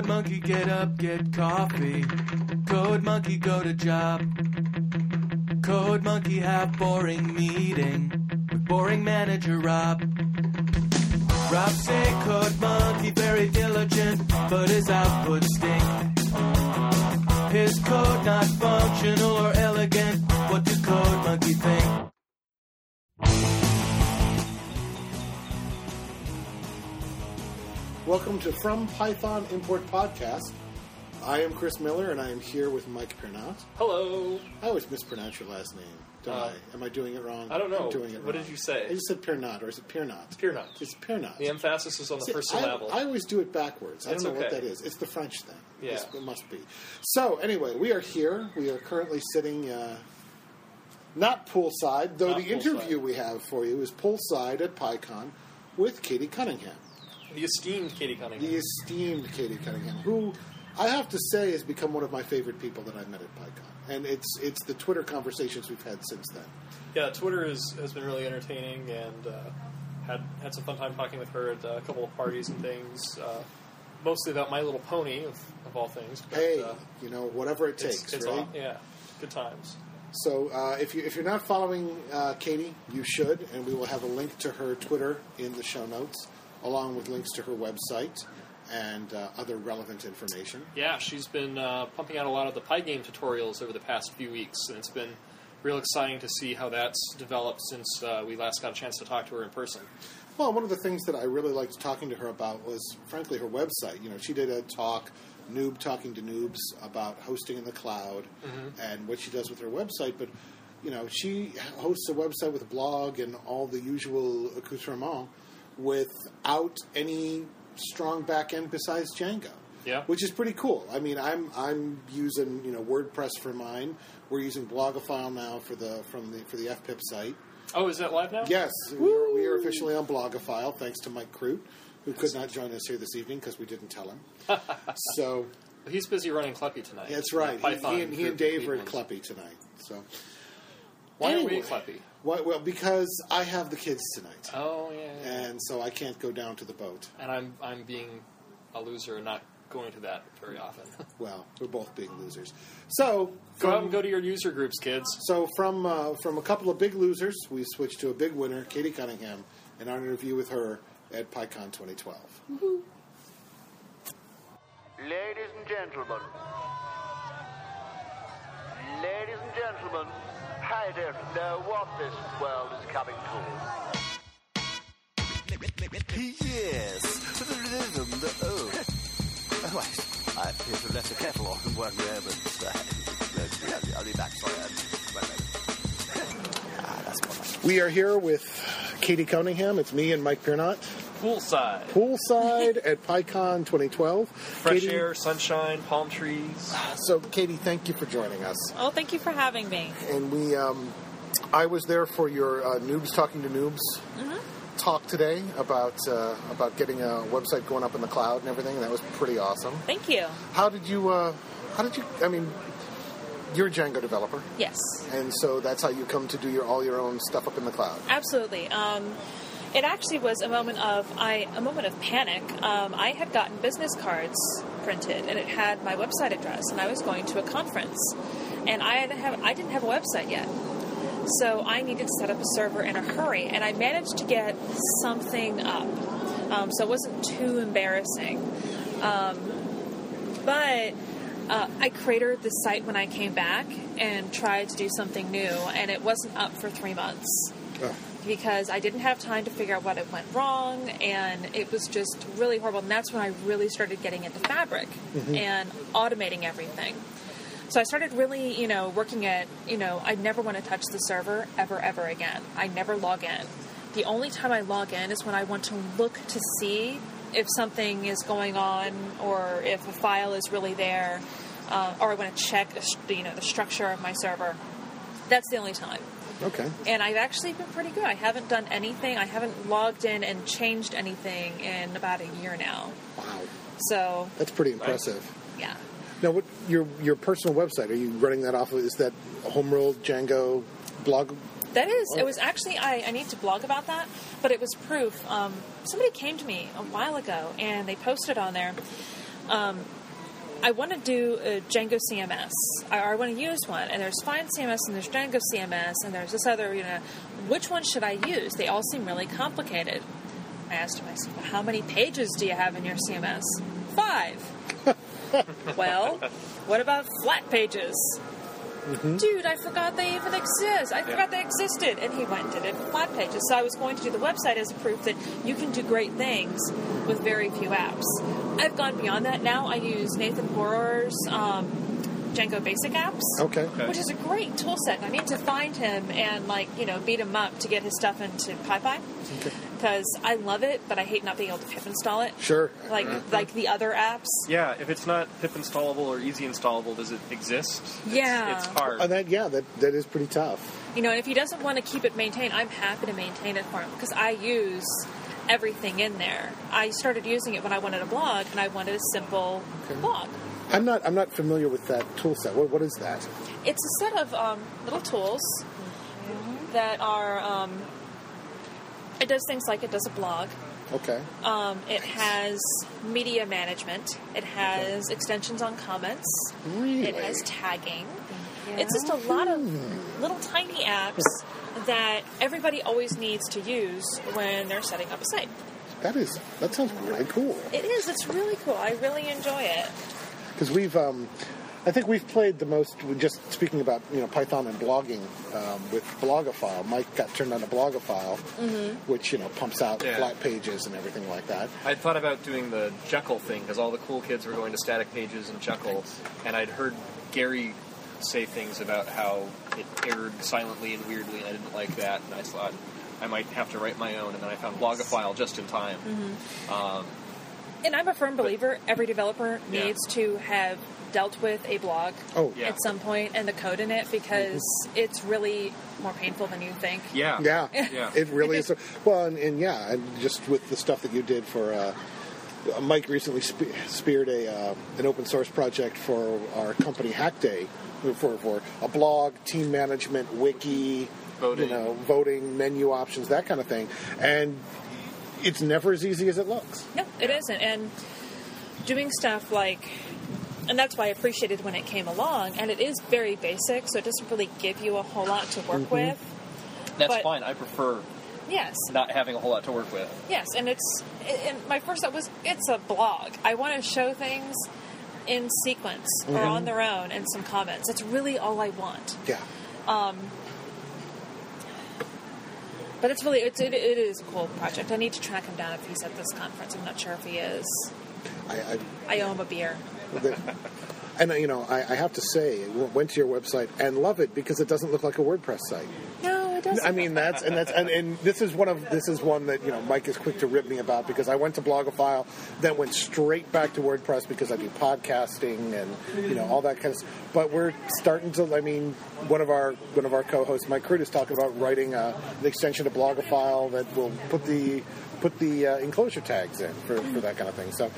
Code Monkey get up, get coffee. Code Monkey go to job. Code Monkey have boring meeting with boring manager Rob. Rob say Code Monkey very diligent, but his output stink. His code not functional or elegant. What do Code Monkey think? Welcome to From Python Import Podcast. I am Chris Miller, and I am here with Mike Pernot. Hello. I always mispronounce your last name, don't I? Am I doing it wrong? I don't know. I'm doing it what wrong. did you say? I just said Pernot, or is it Pernot? Pernot. It's Pernot. The emphasis is on the first syllable. I always do it backwards. I don't know what okay. that is. It's the French thing. Yeah. It must be. So, anyway, we are here. We are currently sitting, not poolside, though Not the interview we have for you is poolside at PyCon with Katie Cunningham. The esteemed Katie Cunningham. The esteemed Katie Cunningham, who I have to say has become one of my favorite people that I've met at PyCon. And it's the Twitter conversations we've had since then. Yeah, Twitter has been really entertaining, and had some fun time talking with her at a couple of parties and things. Mostly about My Little Pony, of all things. But, Hey, whatever it takes, it's right? all, yeah, good times. So if you're not following Katie, you should, and we will have a link to her Twitter in the show notes, along with links to her website and other relevant information. Yeah, she's been pumping out a lot of the Pygame tutorials over the past few weeks, and it's been real exciting to see how that's developed since we last got a chance to talk to her in person. Well, one of the things that I really liked talking to her about was, frankly, her website. She did a talk, Noob Talking to Noobs, about hosting in the cloud and what she does with her website. But, she hosts a website with a blog and all the usual accoutrements without any strong back end besides Django. Yeah. Which is pretty cool. I mean, I'm using WordPress for mine. We're using Blogophile now for the FPIP site. Oh, is that live now? Yes, we are officially on Blogophile, thanks to Mike Crute, who could not join us here this evening because we didn't tell him. So he's busy running Kleppy tonight. That's right. Python He and Dave are at Kleppy tonight. So why are we at Kleppy? Well, because I have the kids tonight. Oh yeah. And so I can't go down to the boat. And I'm being a loser and not going to that very often. Well, we're both being losers. So go out and go to your user groups, kids. So from a couple of big losers, we switched to a big winner, Katie Cunningham, in our interview with her at PyCon 2012. Ladies and gentlemen. Ladies and gentlemen, I don't know what this world is coming to. Yes, the rhythm, Oh, I appear to have left the kettle on one moment. I'll be back. Sorry. That's what We are here with Katie Cunningham. It's me and Mike Pernot. Poolside at PyCon 2012. Fresh Katie, air, sunshine, palm trees. So, Katie, thank you for joining us. Oh, thank you for having me. And I was there for your Noobs Talking to Noobs talk today about getting a website going up in the cloud and everything. And that was pretty awesome. Thank you. How did you, I mean, you're a Django developer. Yes. And so that's how you come to do all your own stuff up in the cloud. Absolutely. It actually was a moment of panic. I had gotten business cards printed, and it had my website address, and I was going to a conference, and I didn't have a website yet. So I needed to set up a server in a hurry, and I managed to get something up. So it wasn't too embarrassing. But I created the site when I came back and tried to do something new, and it wasn't up for 3 months. Oh. Because I didn't have time to figure out what it went wrong, and it was just really horrible. And that's when I really started getting into Fabric and automating everything. So I started really, working at, I never want to touch the server ever again. I never log in. The only time I log in is when I want to look to see if something is going on or if a file is really there, or I want to check, the structure of my server. That's the only time. Okay. And I've actually been pretty good. I haven't done anything. I haven't logged in and changed anything in about a year now. Wow. So that's pretty impressive. Yeah. Now, what your personal website? Are you running that off of? Is that Homeworld Django blog? That is. It was actually. I need to blog about that, but it was proof. Somebody came to me a while ago and they posted on there. I want to do a Django CMS. I want to use one. And there's Find CMS and there's Django CMS and there's this other, which one should I use? They all seem really complicated. I asked myself, how many pages do you have in your CMS? 5. Well, what about flat pages? Mm-hmm. Dude, I forgot they even exist. I forgot they existed. And he went and did it for flat pages. So I was going to do the website as a proof that you can do great things with very few apps. I've gone beyond that. Now I use Nathan Borer's Django Basic Apps. Okay. Which is a great tool set. I need to find him and, beat him up to get his stuff into PyPy. Okay. Because I love it, but I hate not being able to pip install it. Sure. Like the other apps. Yeah, if it's not pip installable or easy installable, does it exist? Yeah. It's hard. That is pretty tough. And if he doesn't want to keep it maintained, I'm happy to maintain it for him because I use everything in there. I started using it when I wanted a blog, and I wanted a simple blog. I'm not familiar with that tool set. What is that? It's a set of little tools that are. It does things like it does a blog. Okay. It has media management. It has extensions on comments. Really? It has tagging. Yeah. It's just a lot of little tiny apps that everybody always needs to use when they're setting up a site. That sounds really cool. It is. It's really cool. I really enjoy it. Because I think we've played the most, just speaking about, Python and blogging, with Blogophile. Mike got turned on to Blogophile, which, pumps out flat pages and everything like that. I'd thought about doing the Jekyll thing, because all the cool kids were going to static pages and Jekyll, and I'd heard Gary say things about how it errored silently and weirdly, and I didn't like that, and I thought I might have to write my own, and then I found Blogophile just in time. And I'm a firm believer every developer needs to have dealt with a blog at some point and the code in it because it's really more painful than you think. Yeah. It really is. Well, and just with the stuff that you did for Mike recently speared an open source project for our company Hack Day for a blog, team management, wiki, voting, menu options, that kind of thing, and it's never as easy as it looks. No, it isn't. And doing stuff like, and that's why I appreciated when it came along, and it is very basic, so it doesn't really give you a whole lot to work with. That's fine. I prefer not having a whole lot to work with. Yes, and my first thought was, it's a blog. I want to show things in sequence or on their own and some comments. That's really all I want. Yeah. But it is a cool project. I need to track him down if he's at this conference. I'm not sure if he is. I owe him a beer. And I have to say, went to your website and love it because it doesn't look like a WordPress site. No, it doesn't. I mean, and this is one that Mike is quick to rip me about because I went to Blogophile, then went straight back to WordPress because I do podcasting and all that kind of stuff. But we're starting to. I mean, one of our co-hosts, Mike Crude, is talking about writing an extension to Blogophile that will put the enclosure tags in for that kind of thing. So,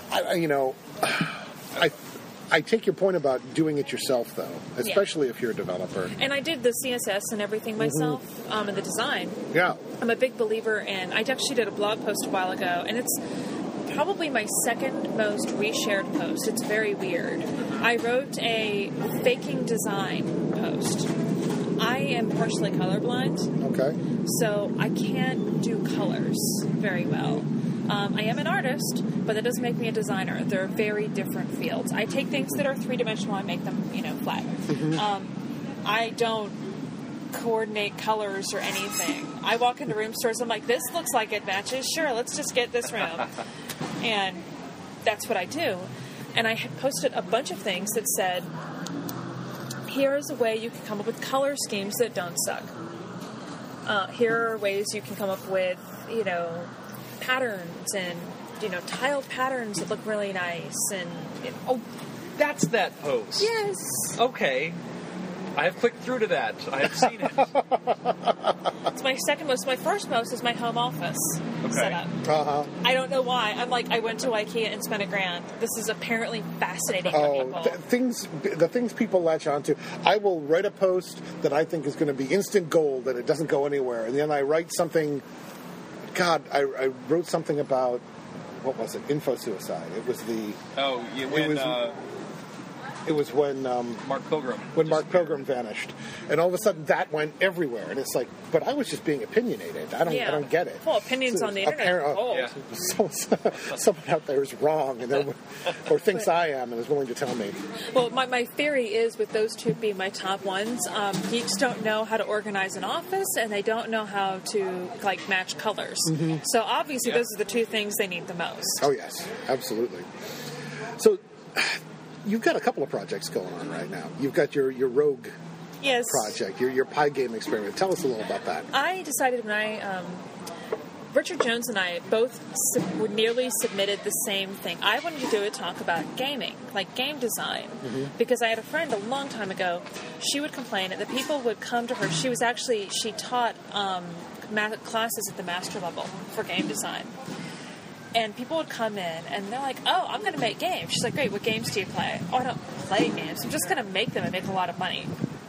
I take your point about doing it yourself, though, especially if you're a developer. And I did the CSS and everything myself, and the design. Yeah. I'm a big believer in... I actually did a blog post a while ago, and it's probably my second most reshared post. It's very weird. I wrote a faking design post. I am partially colorblind. Okay. So I can't do colors very well. I am an artist, but that doesn't make me a designer. They're very different fields. I take things that are three-dimensional and make them, flat. I don't coordinate colors or anything. I walk into room stores, I'm like, this looks like it matches. Sure, let's just get this room. And that's what I do. And I had posted a bunch of things that said, here's a way you can come up with color schemes that don't suck. Here are ways you can come up with, patterns and tiled patterns that look really nice and that's that post. Yes. Okay. I have clicked through to that. I have seen it. It's my second most. My first most is my home office setup. I don't know why. I'm like, I went to IKEA and spent $1,000. This is apparently fascinating for people. The things people latch onto. I will write a post that I think is going to be instant gold and it doesn't go anywhere, and then I write something. God, I wrote something about what was it? Info Suicide. It was the. Oh, yeah, when It was when Mark Pilgrim. When Mark Pilgrim vanished, and all of a sudden that went everywhere, and it's like, but I was just being opinionated. I don't get it. Well, opinions on the internet. Someone out there is wrong, and or thinks I am, and is willing to tell me. Well, my theory is, with those two being my top ones, geeks don't know how to organize an office, and they don't know how to match colors. Mm-hmm. So obviously, those are the two things they need the most. Oh yes, absolutely. So. You've got a couple of projects going on right now. You've got your Rogue project, your Pie Game experiment. Tell us a little about that. I decided when Richard Jones and I both nearly submitted the same thing. I wanted to do a talk about gaming, like game design, because I had a friend a long time ago. She would complain that people would come to her. She taught classes at the master level for game design. And people would come in, and they're like, oh, I'm going to make games. She's like, great, what games do you play? Oh, I don't play games. I'm just going to make them and make a lot of money.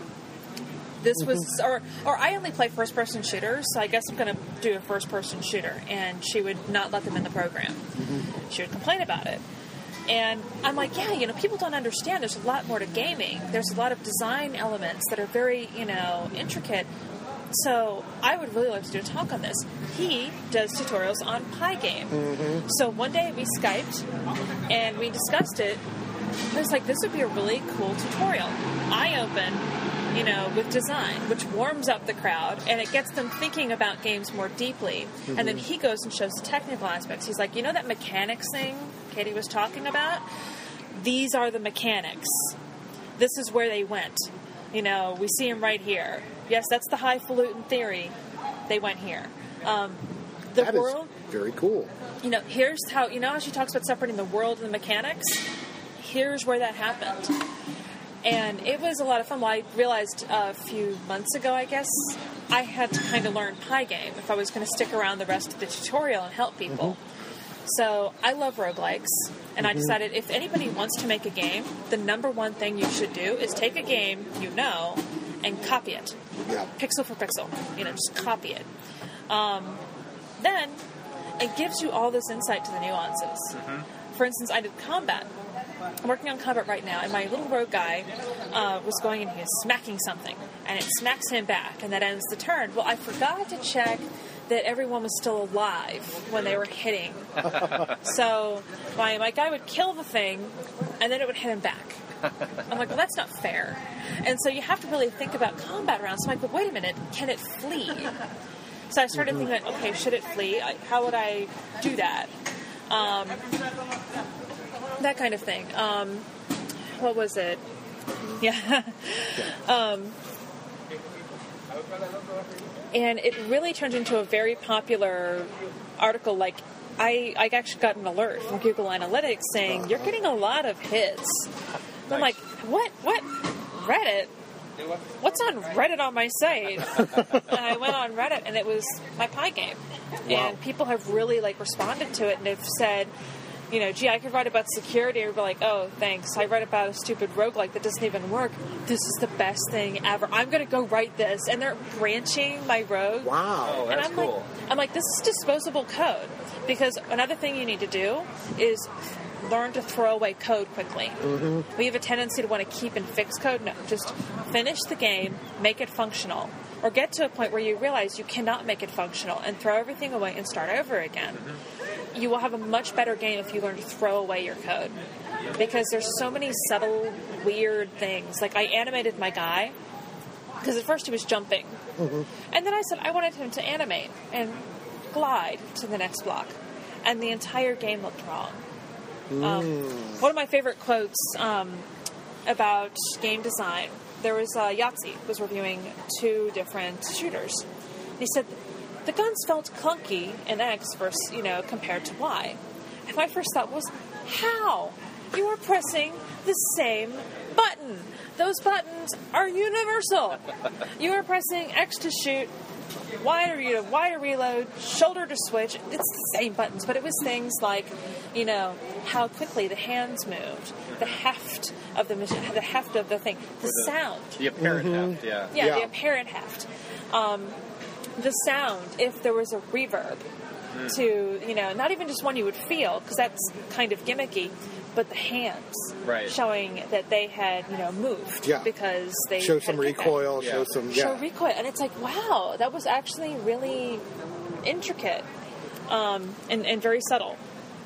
This was, or I only play first-person shooters, so I guess I'm going to do a first-person shooter. And she would not let them in the program. She would complain about it. And I'm like, people don't understand. There's a lot more to gaming. There's a lot of design elements that are very, intricate. So I would really like to do a talk on this. He does tutorials on Pie Game. So one day we Skyped and we discussed it. I was like, this would be a really cool tutorial. Eye-open, with design, which warms up the crowd and it gets them thinking about games more deeply. And then he goes and shows the technical aspects. He's like, that mechanics thing Katie was talking about? These are the mechanics. This is where they went. We see them right here. Yes, that's the highfalutin theory. They went here. That world is very cool. Here's how, how she talks about separating the world and the mechanics? Here's where that happened. And it was a lot of fun. Well, I realized a few months ago, I guess, I had to kind of learn Pie Game if I was going to stick around the rest of the tutorial and help people. So I love roguelikes, and I decided if anybody wants to make a game, the number one thing you should do is take a game and copy it. Yeah. Pixel for pixel. Just copy it. Then it gives you all this insight to the nuances. For instance, I did combat. I'm working on combat right now, and my little rogue guy was going and he was smacking something, and it smacks him back, and that ends the turn. Well, I forgot to check that everyone was still alive when they were hitting. So my guy would kill the thing, and then it would hit him back. I'm like, well, that's not fair. And so you have to really think about combat rounds. So I'm like, but wait a minute, can it flee? So I started thinking, okay, should it flee? How would I do that? That kind of thing. What was it? Yeah. And it really turned into a very popular article. Like, I actually got an alert from Google Analytics saying, you're getting a lot of hits. And I'm like, what? Reddit? What's on Reddit on my site? And I went on Reddit, and it was my Pie Game. Wow. And people have really, responded to it, and have said, gee, I could write about security, or be like, oh, thanks. I write about a stupid roguelike that doesn't even work. This is the best thing ever. I'm going to go write this. And they're branching my rogue. Wow. Oh, that's cool. I'm like, this is disposable code. Because another thing you need to do is learn to throw away code quickly. We have a tendency to want to keep and fix code. No, just finish the game, make it functional. Or get to a point where you realize you cannot make it functional and throw everything away and start over again. You will have a much better game if you learn to throw away your code. Because there's so many subtle, weird things. Like, I animated my guy, because at first he was jumping. And then I said I wanted him to animate and glide to the next block. And the entire game looked wrong. One of my favorite quotes about game design, there was Yahtzee was reviewing 2 different shooters. He said, the guns felt clunky in X versus, compared to Y. And my first thought was, how? You are pressing the same button. Those buttons are universal. You are pressing X to shoot, Y to reload, shoulder to switch. It's the same buttons, but it was things like, how quickly the hands moved, the heft of the machine, the heft of the thing, the sound. The apparent heft, yeah. Yeah, the apparent heft. The sound, if there was a reverb. to, not even just one you would feel, because that's kind of gimmicky, but the hands showing that they had, moved because they show some recoil, show recoil, and it's like, wow, that was actually really intricate and very subtle.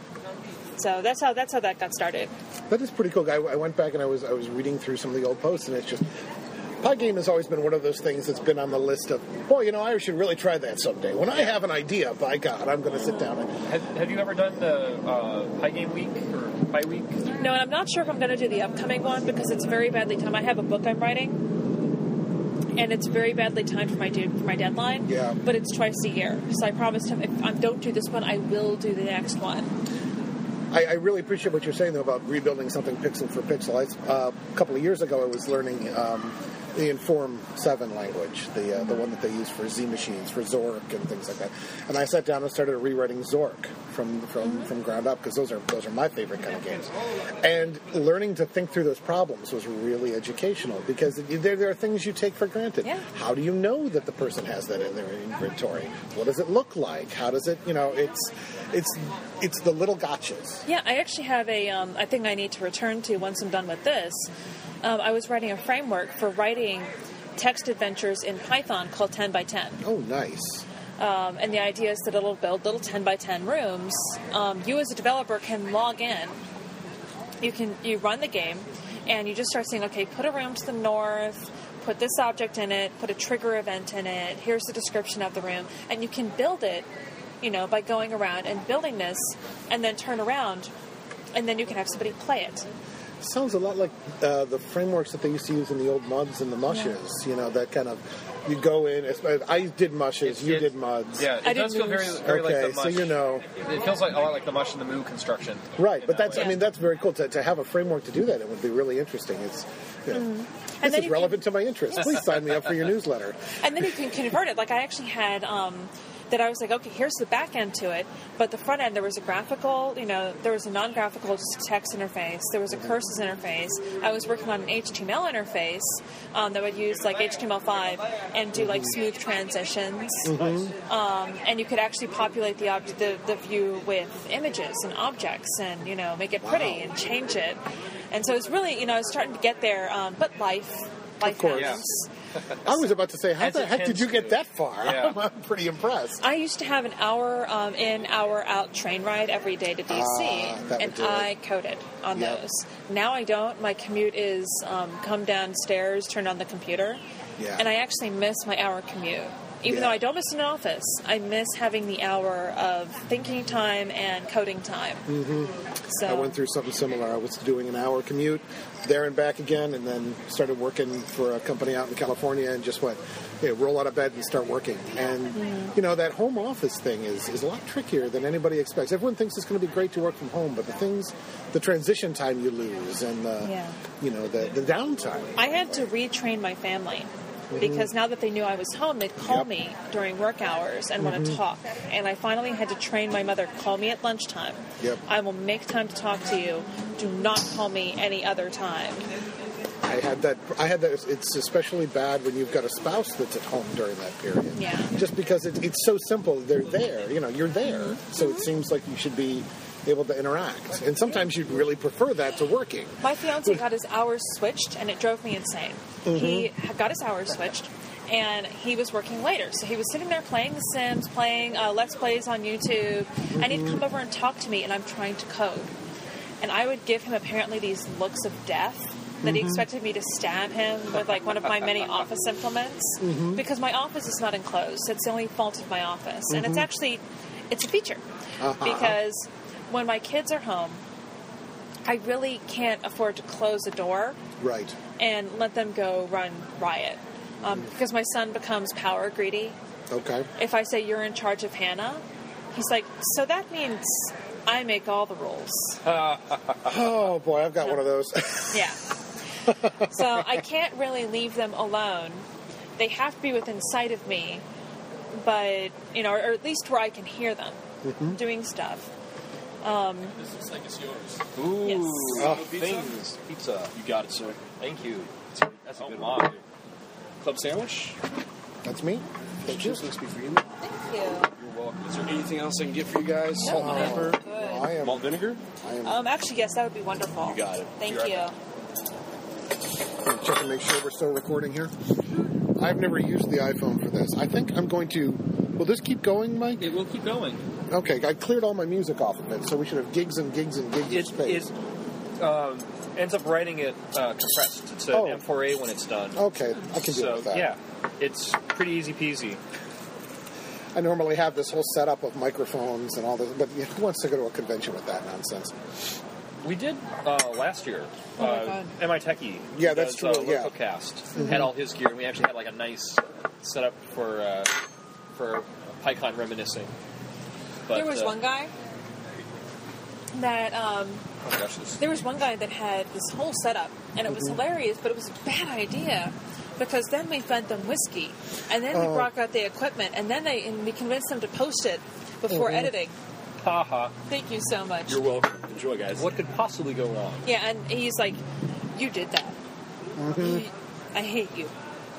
So that's how that got started. That is pretty cool. I went back and I was reading through some of the old posts, and it's just Pygame has always been one of those things that's been on the list of, I should really try that someday. When I have an idea, by God, I'm going to sit down and... Have you ever done the Pygame week or Py week? No, and I'm not sure if I'm going to do the upcoming one because it's very badly timed. I have a book I'm writing, and it's very badly timed for my deadline. Yeah. But it's twice a year, so I promised him if I don't do this one, I will do the next one. I really appreciate what you're saying, though, about rebuilding something pixel for pixel. A couple of years ago, I was learning the Inform 7 language, the one that they use for Z machines, for Zork and things like that. And I sat down and started rewriting Zork from ground up, because those are my favorite kind of games. And learning to think through those problems was really educational, because there are things you take for granted. Yeah. How do you know that the person has that in their inventory? What does it look like? How does it, it's the little gotchas. Yeah, I actually have a thing I need to return to once I'm done with this. I was writing a framework for writing text adventures in Python called 10 by 10. Oh, nice. And the idea is that it'll build little 10 by 10 rooms. You as a developer can log in. You run the game, and you just start saying, okay, put a room to the north, put this object in it, put a trigger event in it, here's the description of the room, and you can build it, by going around and building this, and then turn around, and then you can have somebody play it. Sounds a lot like the frameworks that they used to use in the old MUDs and the mushes. That kind of, you go in. I did mushes. You did MUDs. Yeah, it does feel very okay, like the mush. So it feels like a lot like the mush and the moo construction. Right, but that's that's very cool to have a framework to do that. It would be really interesting. It's this is relevant to my interests. Please sign me up for your newsletter. And then you can convert it. Like I actually had. That I was like, okay, here's the back end to it, but the front end, there was a graphical, there was a non-graphical, just text interface, there was a curses interface. I was working on an HTML interface that would use like HTML5 and do like smooth transitions, and you could actually populate the view with images and objects and make it pretty and change it. And so it's really it's starting to get there, but life of course. happens. I was about to say, how the heck did you get that far? Yeah. I'm pretty impressed. I used to have an hour in, hour out train ride every day to DC, and I coded on those. Now I don't. My commute is come downstairs, turn on the computer, and I actually miss my hour commute. Even though I don't miss an office, I miss having the hour of thinking time and coding time. So I went through something similar. I was doing an hour commute there and back again, and then started working for a company out in California and just went, roll out of bed and start working. And, that home office thing is a lot trickier than anybody expects. Everyone thinks it's going to be great to work from home, but the transition time you lose and the downtime. I had to retrain my family. Because now that they knew I was home, they'd call me during work hours and want to talk. And I finally had to train my mother, call me at lunchtime. I will make time to talk to you. Do not call me any other time. I had that. It's especially bad when you've got a spouse that's at home during that period. Yeah. Just because it's so simple. They're there. You're there. So it seems like you should be able to interact. And sometimes you'd really prefer that to working. My fiance got his hours switched, and it drove me insane. He got his hours switched, and he was working later. So he was sitting there playing The Sims, playing Let's Plays on YouTube, and he'd come over and talk to me, and I'm trying to code. And I would give him apparently these looks of death that he expected me to stab him with like one of my many office implements, because my office is not enclosed. It's the only fault of my office. And it's a feature, because when my kids are home, I really can't afford to close a door and let them go run riot, because my son becomes power greedy. Okay. If I say you're in charge of Hannah, he's like, so that means I make all the rules. Oh boy, I've got one of those. Yeah. So I can't really leave them alone. They have to be within sight of me, but or at least where I can hear them doing stuff. This looks like it's yours. Ooh, Yes. things. Pizza. You got it, sir. Thank you. That's a good my. one. Club sandwich. That's me. Thank you. This looks good for you. Thank you. You're welcome. Is there anything else I can get for you guys? Salt and pepper? I am. Malt vinegar? Actually, yes, that would be wonderful. You got it. Thank Be right you. back. Check and make sure we're still recording here. I've never used the iPhone for this. I think I'm going to. Will this keep going, Mike? It will keep going. Okay, I cleared all my music off of it, so we should have gigs and gigs and gigs of space. It ends up writing it compressed. It's an M4A when it's done. Okay, I can deal with that. Yeah, it's pretty easy peasy. I normally have this whole setup of microphones and all this, but who wants to go to a convention with that nonsense? We did last year. Oh my God. M.I. Techie. Yeah, that's true. Yeah. LocoCast had all his gear, and we actually had like a nice setup for PyCon reminiscing. But, There was one guy that oh my gosh, there was one guy that had this whole setup, and it was hilarious, but it was a bad idea because then we fed them whiskey, and then we brought out the equipment, and then we convinced them to post it before editing. haha. Thank you so much. You're welcome. Enjoy, guys. What could possibly go wrong? Yeah, and he's like, "You did that. I hate you."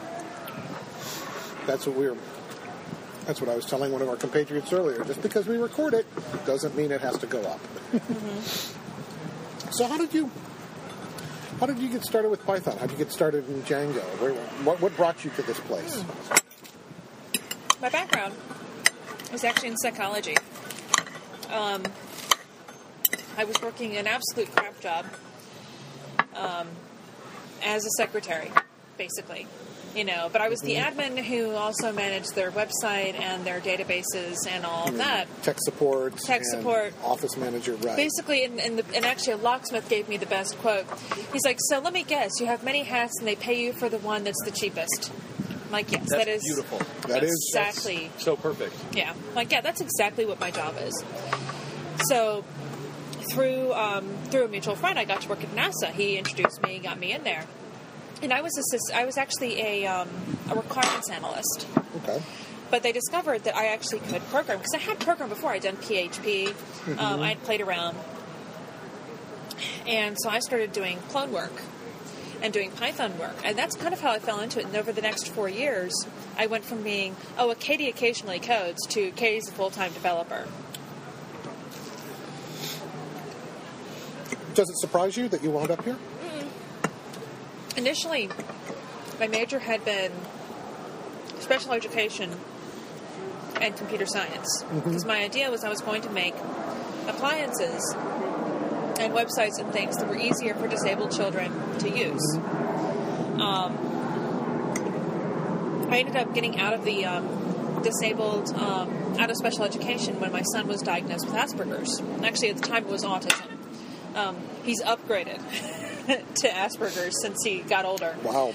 That's what I was telling one of our compatriots earlier. Just because we record it doesn't mean it has to go up. So how did you get started with Python? How did you get started in Django? What brought you to this place? My background was actually in psychology. I was working an absolute crap job as a secretary, basically. But I was the admin who also managed their website and their databases and all of that. Tech support. Office manager, right. Basically, and actually a locksmith gave me the best quote. He's like, "So let me guess, you have many hats and they pay you for the one that's the cheapest." I'm like, yes, That's that is beautiful. That is exactly. So perfect. Yeah. Like, yeah, that's exactly what my job is. So through a mutual friend, I got to work at NASA. He introduced me, got me in there. And I was actually a requirements analyst. Okay. But they discovered that I actually could program, because I had programmed before. I'd done PHP. I had played around. And so I started doing clone work and doing Python work. And that's kind of how I fell into it. And over the next 4 years, I went from being, Katie occasionally codes, to Katie's a full-time developer. Does it surprise you that you wound up here? Initially, my major had been special education and computer science. Because my idea was I was going to make appliances and websites and things that were easier for disabled children to use. I ended up getting out of the out of special education when my son was diagnosed with Asperger's. Actually, at the time it was autism. He's upgraded to Asperger's since he got older. Wow.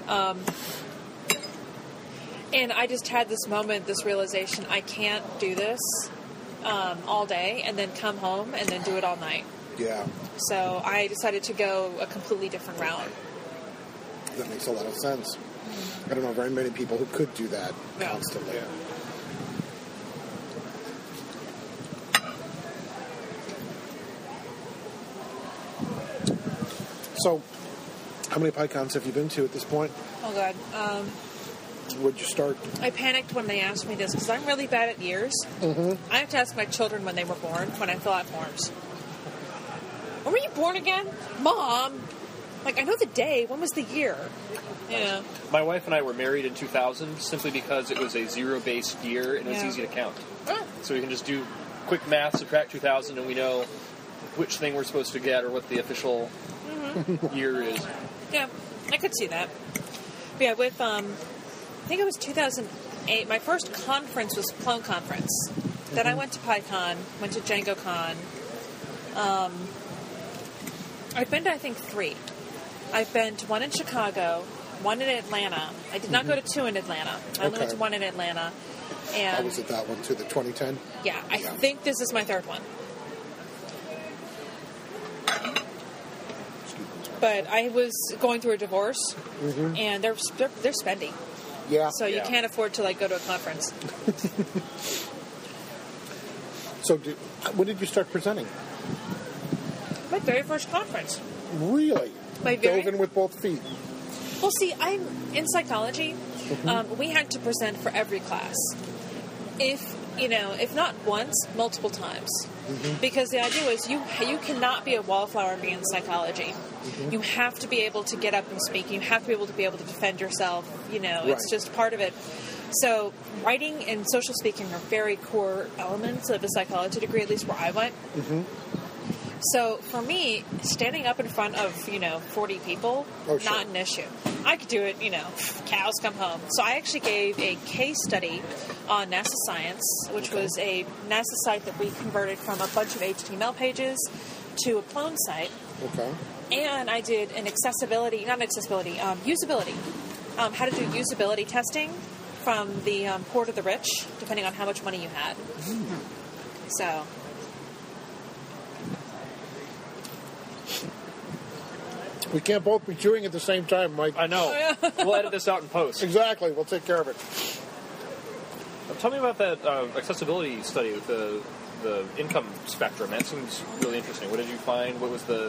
And I just had this moment, this realization, I can't do this all day and then come home and then do it all night. Yeah. So I decided to go a completely different route. That makes a lot of sense. I don't know very many people who could do that constantly. Yeah. So, how many PyCons have you been to at this point? Oh, God. Where'd you start? I panicked when they asked me this because I'm really bad at years. I have to ask my children when they were born, when I fill out forms. When were you born again? Mom! Like, I know the day. When was the year? Yeah. My wife and I were married in 2000 simply because it was a zero-based year and it was Yeah. easy to count. Oh. So we can just do quick math, subtract 2000, and we know which thing we're supposed to get or what the official year is. Yeah, I could see that. But yeah, with, I think it was 2008, my first conference was Clone Conference. Then I went to PyCon, went to DjangoCon. I've been to, I think, 3. I've been to one in Chicago, one in Atlanta. I did not go to 2 in Atlanta. I only went to 1 in Atlanta. And I was at that one too, the 2010. yeah, I think this is my 3rd one. But I was going through a divorce, and they're spendy. Yeah. So you can't afford to go to a conference. So, when did you start presenting? My very first conference. Really? My very- Dove in with both feet. Well, see, I'm in psychology. We had to present for every class. If if not once, multiple times. Because the idea was you cannot be a wallflower and be in psychology. You have to be able to get up and speak. You have to be able to defend yourself. It's just part of it. So writing and social speaking are very core elements of a psychology degree, at least where I went. So for me, standing up in front of, 40 people, not an issue. I could do it, cows come home. So I actually gave a case study on NASA Science, which was a NASA site that we converted from a bunch of HTML pages to a clone site. Okay. And I did an usability, how to do usability testing from the poor to the rich, depending on how much money you had. So... We can't both be chewing at the same time, Mike. I know. We'll edit this out in post. Exactly. We'll take care of it. Tell me about that accessibility study with the income spectrum. That seems really interesting. What did you find? What was the...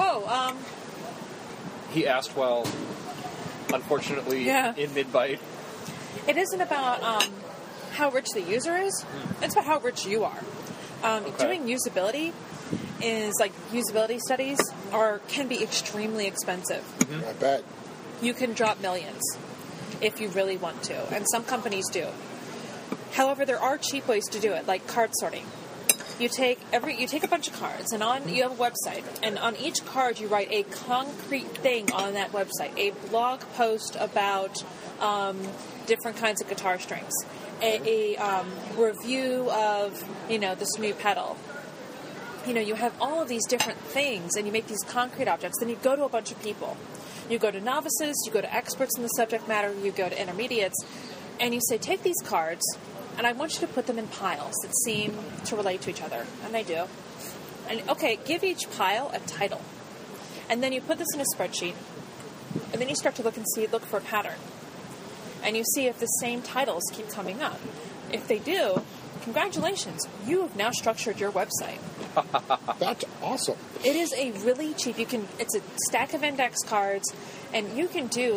He asked while, unfortunately, in mid-bite. It isn't about how rich the user is. It's about how rich you are. Doing usability is like usability studies can be extremely expensive. I bet. You can drop millions if you really want to, and some companies do. However, there are cheap ways to do it, like card sorting. You take a bunch of cards, and you have a website, and on each card you write a concrete thing on that website, a blog post about different kinds of guitar strings, a review of this new pedal. You have all of these different things, and you make these concrete objects. Then you go to a bunch of people. You go to novices, you go to experts in the subject matter, you go to intermediates, and you say, take these cards, and I want you to put them in piles that seem to relate to each other. And they do. And, give each pile a title. And then you put this in a spreadsheet, and then you start to look for a pattern. And you see if the same titles keep coming up. If they do, congratulations, you have now structured your website. That's awesome. It is a really cheap. It's a stack of index cards, and you can do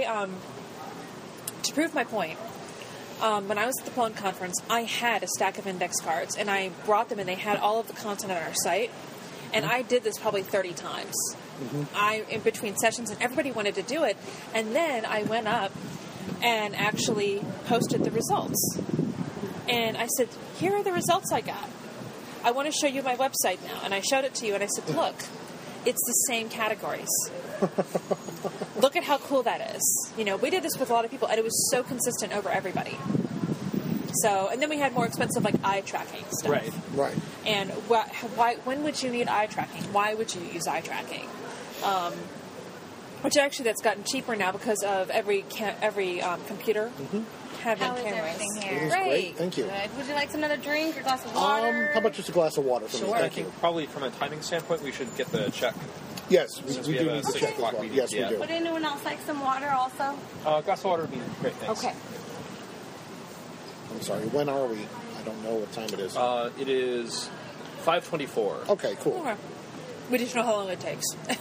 to prove my point. When I was at the Plone conference, I had a stack of index cards, and I brought them, and they had all of the content on our site. And I did this probably 30 times. In between sessions, and everybody wanted to do it. And then I went up and actually posted the results. And I said, here are the results I got. I want to show you my website now. And I showed it to you, and I said, look, it's the same categories. Look at how cool that is. We did this with a lot of people, and it was so consistent over everybody. So, and then we had more expensive, eye tracking stuff. Right. And when would you need eye tracking? Why would you use eye tracking? Which actually that's gotten cheaper now because of every computer having How is cameras. everything here? It is great. Thank you. Good. Would you like another drink or a glass of water? How about just a glass of water for me? I Thank you. think probably from a timing standpoint, we should get the check. Yes, Since we we do have a need to 6 check as o'clock well. meeting. Yes, Yeah. we do. Would anyone else like some water also? Glass of water would be great, thanks. Okay. I'm sorry, when are we? I don't know what time it is. It is 5:24. Okay, cool. Okay. We just know how long it takes.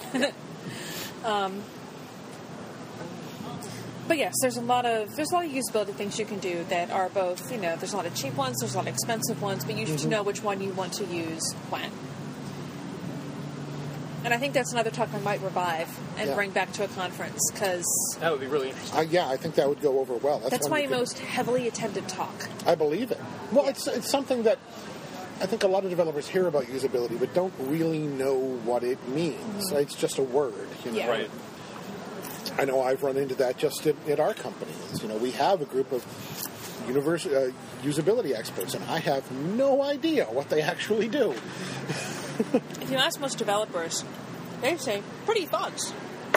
But yes, there's a lot of usability things you can do that are both, there's a lot of cheap ones, there's a lot of expensive ones, but you need to know which one you want to use when. And I think that's another talk I might revive and bring back to a conference, because... That would be really interesting. I think that would go over well. That's my most heavily attended talk. I believe it. Well, it's something that I think a lot of developers hear about usability, but don't really know what it means. It's just a word, Yeah. Right. I know I've run into that just at our company. We have a group of usability experts, and I have no idea what they actually do. If you ask most developers, they say, pretty thugs.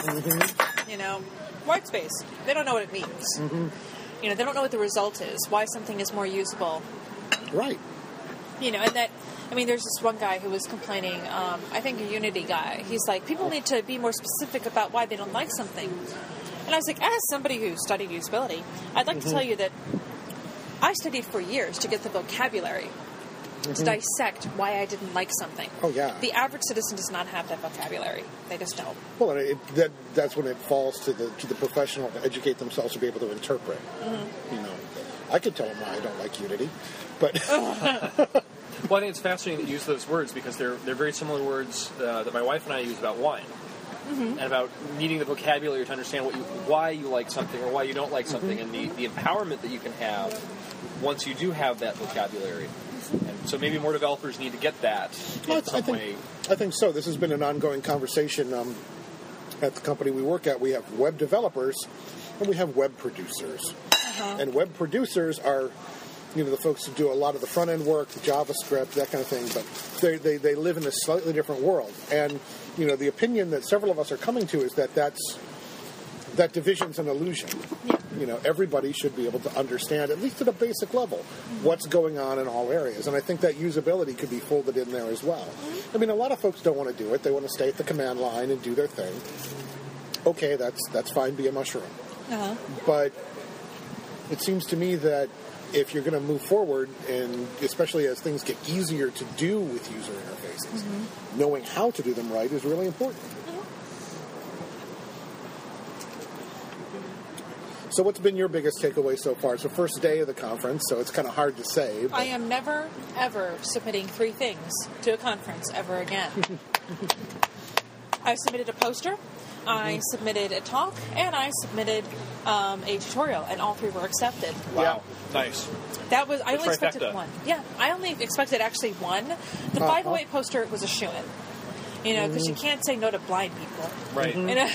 White space. They don't know what it means. They don't know what the result is, why something is more usable. Right. And that... there's this one guy who was complaining, I think a Unity guy. He's like, people need to be more specific about why they don't like something. And I was like, as somebody who studied usability, I'd like to tell you that I studied for years to get the vocabulary to dissect why I didn't like something. Oh, yeah. The average citizen does not have that vocabulary. They just don't. Well, that's when it falls to the professional to educate themselves to be able to interpret. I could tell them why I don't like Unity, but Well, I think it's fascinating that you use those words because they're very similar words that my wife and I use about wine. And about needing the vocabulary to understand why you like something or why you don't like something, and the empowerment that you can have once you do have that vocabulary. And so maybe more developers need to get that in some way. I think so. This has been an ongoing conversation at the company we work at. We have web developers and we have web producers. And web producers are, the folks who do a lot of the front end work, the JavaScript, that kind of thing. But they live in a slightly different world. And the opinion that several of us are coming to is that that division's an illusion. Everybody should be able to understand, at least at a basic level, what's going on in all areas. And I think that usability could be folded in there as well. I mean, a lot of folks don't want to do it. They want to stay at the command line and do their thing. Okay, that's fine, be a mushroom. But it seems to me that if you're going to move forward, and especially as things get easier to do with user interfaces, knowing how to do them right is really important. So what's been your biggest takeaway so far? It's the first day of the conference, so it's kind of hard to say. But... I am never, ever submitting 3 things to a conference ever again. I submitted a poster, I submitted a talk, and I submitted a tutorial, and all 3 were accepted. Wow. Nice. That was, I only expected 1. Yeah, I only expected actually 1. The 508 poster was a shoo-in. Because you can't say no to blind people. Right.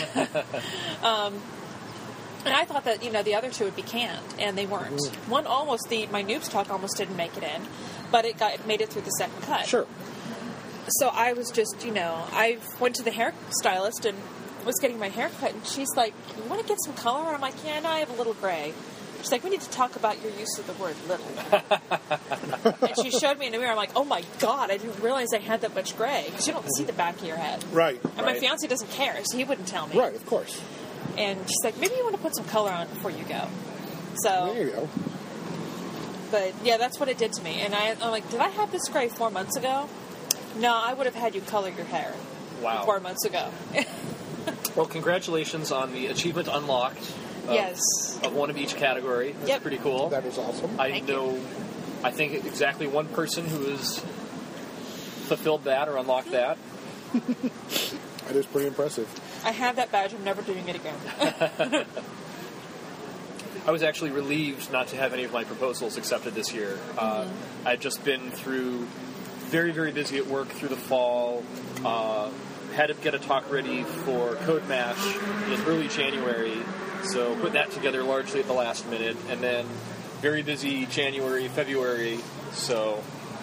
And I thought that, the other 2 would be canned, and they weren't. One my noobs talk almost didn't make it in, but it made it through the second cut. Sure. So I was just, I went to the hairstylist and was getting my hair cut, and she's like, you want to get some color? And I'm like, yeah, no, I have a little gray. She's like, we need to talk about your use of the word little. And she showed me in the mirror. I'm like, oh my God, I didn't realize I had that much gray. Because you don't see the back of your head. Right. And my fiancé doesn't care, so he wouldn't tell me. Right, of course. And she's like, maybe you want to put some color on it before you go. So there you go. But yeah, that's what it did to me. And I'm like, did I have this gray 4 months ago? No, I would have had you color your hair. Wow. 4 months ago. Well, congratulations on the achievement unlocked. Of one of each category. That's pretty cool. That is awesome. I think exactly one person who has fulfilled that or unlocked that. That is pretty impressive. I have that badge. I'm never doing it again. I was actually relieved not to have any of my proposals accepted this year. I'd just been through very, very busy at work through the fall. Had to get a talk ready for Code Mash in early January, so put that together largely at the last minute, and then very busy January, February, so...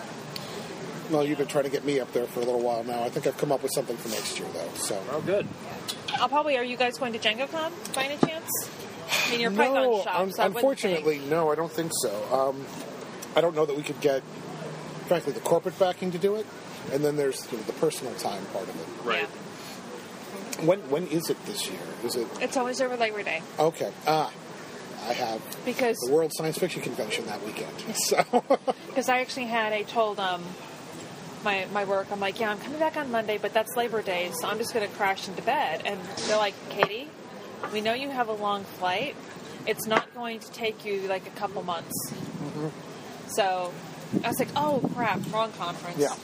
Well, you've been trying to get me up there for a little while now. I think I've come up with something for next year, though. So. Oh, good. Are you guys going to DjangoCon by any chance? I mean, you're Python shop, so unfortunately, no, I don't think so. I don't know that we could get, frankly, the corporate backing to do it, and then there's the personal time part of it. Right. Yeah. When is it this year? Is it? It's always over Labor Day. Okay. I have the World Science Fiction Convention that weekend. So. Because I actually told my work, I'm like, yeah, I'm coming back on Monday, but that's Labor Day, so I'm just going to crash into bed. And they're like, Katie, we know you have a long flight. It's not going to take you like a couple months. So I was like, oh crap, wrong conference. Yeah.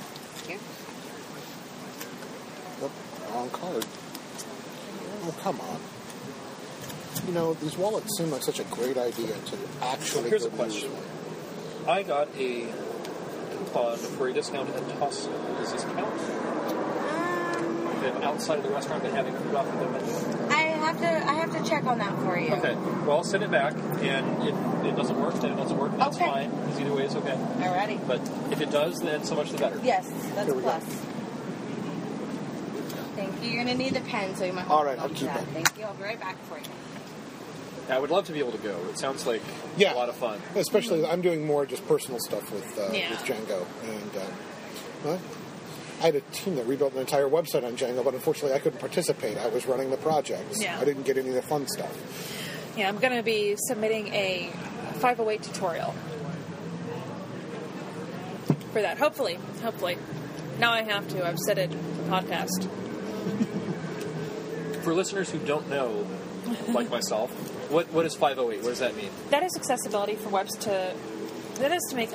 Yep, wrong card. Oh, come on. These wallets seem like such a great idea to actually. Here's a question. I got a coupon for a discount at Tosca. Does this count? If outside of the restaurant been having food off of the menu? I have to check on that for you. Okay. Well, I'll send it back, and if it doesn't work, then it doesn't work. That's fine, because either way is okay. Alrighty. But if it does, then so much the better. Yes, that's a plus. Thank you. You're going to need the pen, so you might have All right, I'll keep it. Thank you. I'll be right back for you. I would love to be able to go. It sounds like a lot of fun. Especially, I'm doing more just personal stuff with Django. And I had a team that rebuilt an entire website on Django, but unfortunately I couldn't participate. I was running the project. Yeah. I didn't get any of the fun stuff. Yeah, I'm going to be submitting a 508 tutorial for that. Hopefully. Now I have to. I've said it in the podcast. For listeners who don't know, like myself, What is 508? What does that mean? That is accessibility for webs to. That is to make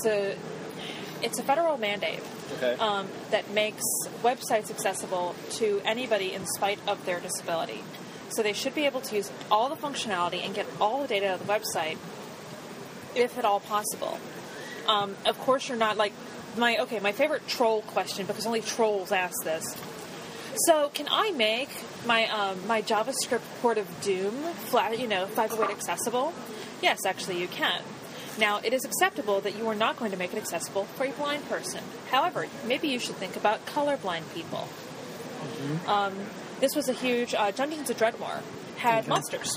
it's a federal mandate that makes websites accessible to anybody in spite of their disability. So they should be able to use all the functionality and get all the data of the website, if at all possible. Of course, you're not like my favorite troll question, because only trolls ask this. So, can I make my my JavaScript port of Doom 508 accessible? Yes, actually, you can. Now, it is acceptable that you are not going to make it accessible for a blind person. However, maybe you should think about colorblind people. This was a huge Dungeons of Dreadmore had monsters,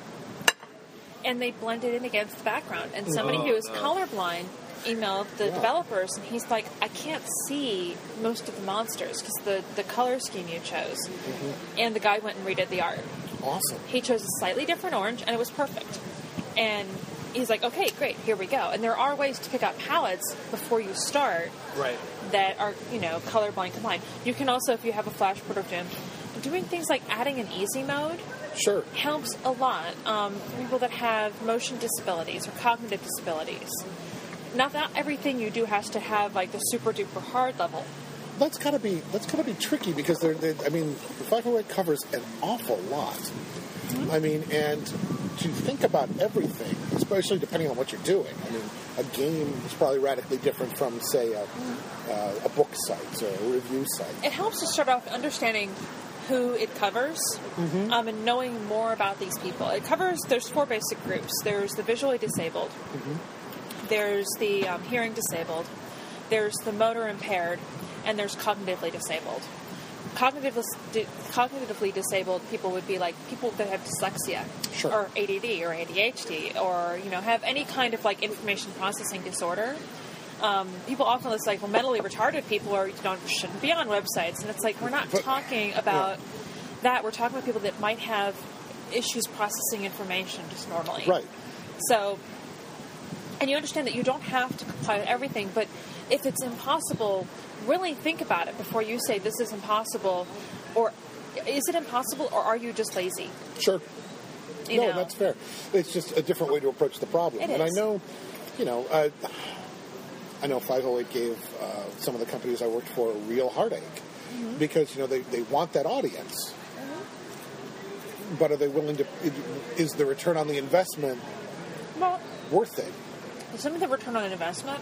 and they blended in against the background. And somebody who is colorblind emailed the developers, and he's like, I can't see most of the monsters because the color scheme you chose. And the guy went and redid the art. Awesome. He chose a slightly different orange, and it was perfect. And he's like, okay, great, here we go. And there are ways to pick out palettes before you start that are, colorblind compliant. You can also, if you have a Flash port of Doom, doing things like adding an easy mode helps a lot for people that have motion disabilities or cognitive disabilities. Not everything you do has to have like the super duper hard level. That's gotta be tricky because the 508 covers an awful lot. I mean, and to think about everything, especially depending on what you're doing. I mean, a game is probably radically different from, say, a book site or a review site. It helps to start off understanding who it covers and knowing more about these people. There's 4 basic groups. There's the visually disabled. There's the hearing disabled. There's the motor impaired. And there's cognitively disabled. Cognitively disabled people would be like people that have dyslexia or ADD or ADHD or have any kind of like information processing disorder. People often list like, well, mentally retarded people shouldn't be on websites, and it's like we're not talking about that. We're talking about people that might have issues processing information just normally. Right. So, and you understand that you don't have to comply with everything, but if it's impossible, really think about it before you say this is impossible, or is it impossible, or are you just lazy? Sure. That's fair. It's just a different way to approach the problem. I know, I know 508 gave some of the companies I worked for a real heartache because, they want that audience. But are they willing to, is the return on the investment worth it? Some of the return on investment,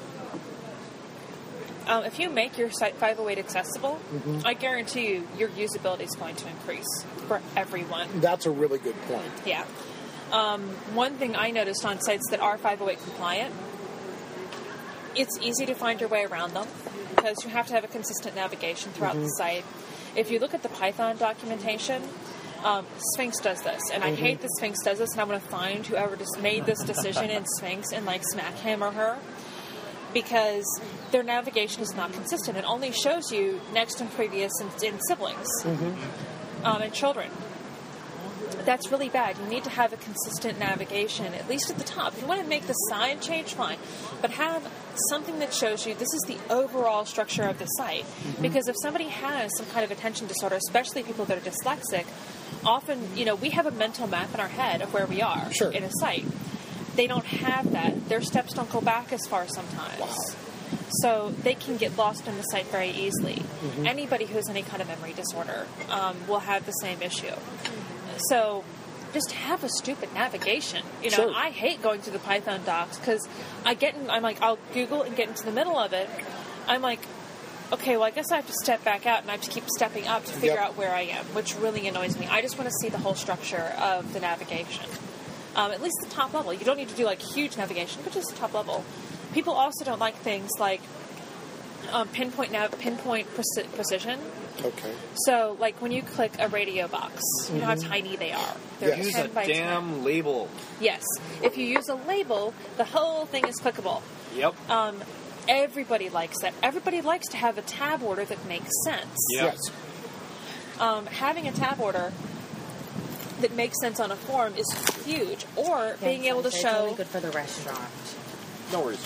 if you make your site 508 accessible, I guarantee you your usability is going to increase for everyone. That's a really good point. Yeah. One thing I noticed on sites that are 508 compliant, it's easy to find your way around them because you have to have a consistent navigation throughout the site. If you look at the Python documentation, Sphinx does this, and I hate that Sphinx does this, and I'm going to find whoever just made this decision in Sphinx and smack him or her, because their navigation is not consistent. It only shows you next and previous and siblings and children. That's really bad. You need to have a consistent navigation, at least at the top. If you want to make the side change, fine. But have something that shows you this is the overall structure of the site. Because if somebody has some kind of attention disorder, especially people that are dyslexic, often, we have a mental map in our head of where we are in a site. They don't have that. Their steps don't go back as far sometimes. Wow. So they can get lost in the site very easily. Anybody who has any kind of memory disorder will have the same issue. So just have a stupid navigation. I hate going through the Python docs because I'll Google and get into the middle of it. I'm like, okay, well, I guess I have to step back out and I have to keep stepping up to figure out where I am, which really annoys me. I just want to see the whole structure of the navigation. At least the top level. You don't need to do huge navigation, but just the top level. People also don't like things like pinpoint precision. Okay. So, when you click a radio box, you know how tiny they are. They're use 10 a by damn 10. label. Yes. If you use a label, the whole thing is clickable. Yep. Everybody likes that. Everybody likes to have a tab order that makes sense. Yep. Yes. Having a tab order that makes sense on a form is huge. Or being able to show... It's really good for the restaurant. No worries.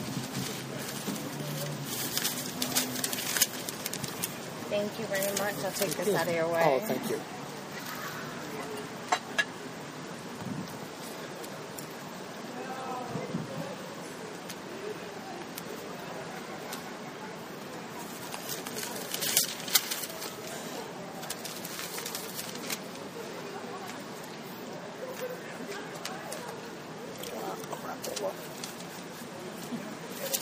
Thank you very much. I'll take this out of your way. Oh, thank you.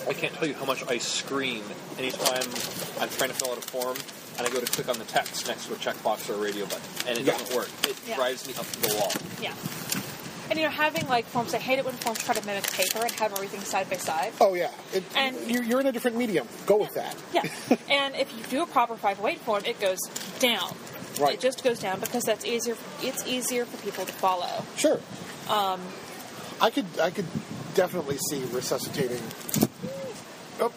I can't tell you how much I scream anytime I'm trying to fill out a form and I go to click on the text next to a checkbox or a radio button, and it doesn't work. It drives me up to the wall. Yeah. And, having, forms, I hate it when forms try to mimic paper and have everything side by side. Oh, yeah. And you're in a different medium. Go with that. Yeah. And if you do a proper 508 form, it goes down. Right. It just goes down because that's easier. It's easier for people to follow. Sure. I could definitely see resuscitating. Oh.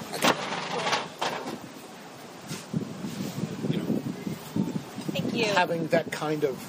Thank you. Having that kind of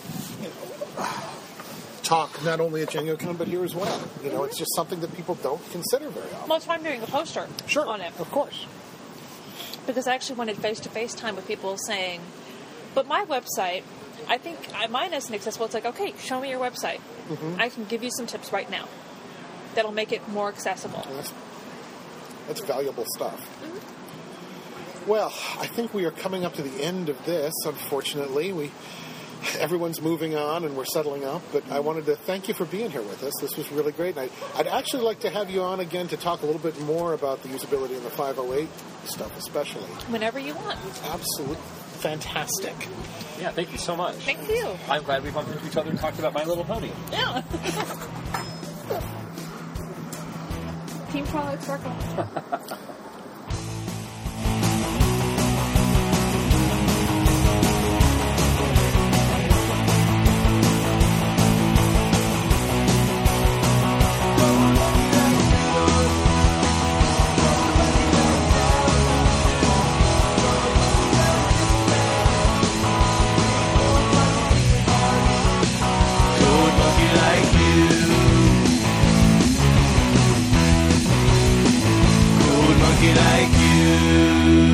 talk, not only at GenioCon, but here as well. It's just something that people don't consider very often. Well, that's why I'm doing a poster on it. Of course. Because I actually wanted face-to-face time with people saying, but my website, I think mine isn't accessible. It's like, okay, show me your website. Mm-hmm. I can give you some tips right now that'll make it more accessible. That's valuable stuff. Mm-hmm. Well, I think we are coming up to the end of this, unfortunately. Everyone's moving on and we're settling up, but I wanted to thank you for being here with us. This was really great. And I'd actually like to have you on again to talk a little bit more about the usability in the 508 stuff, especially. Whenever you want. Absolutely fantastic. Yeah, thank you so much. Thank you. I'm glad we bumped into each other and talked about My Little Pony. Yeah. Team Twilight Circle. Like you.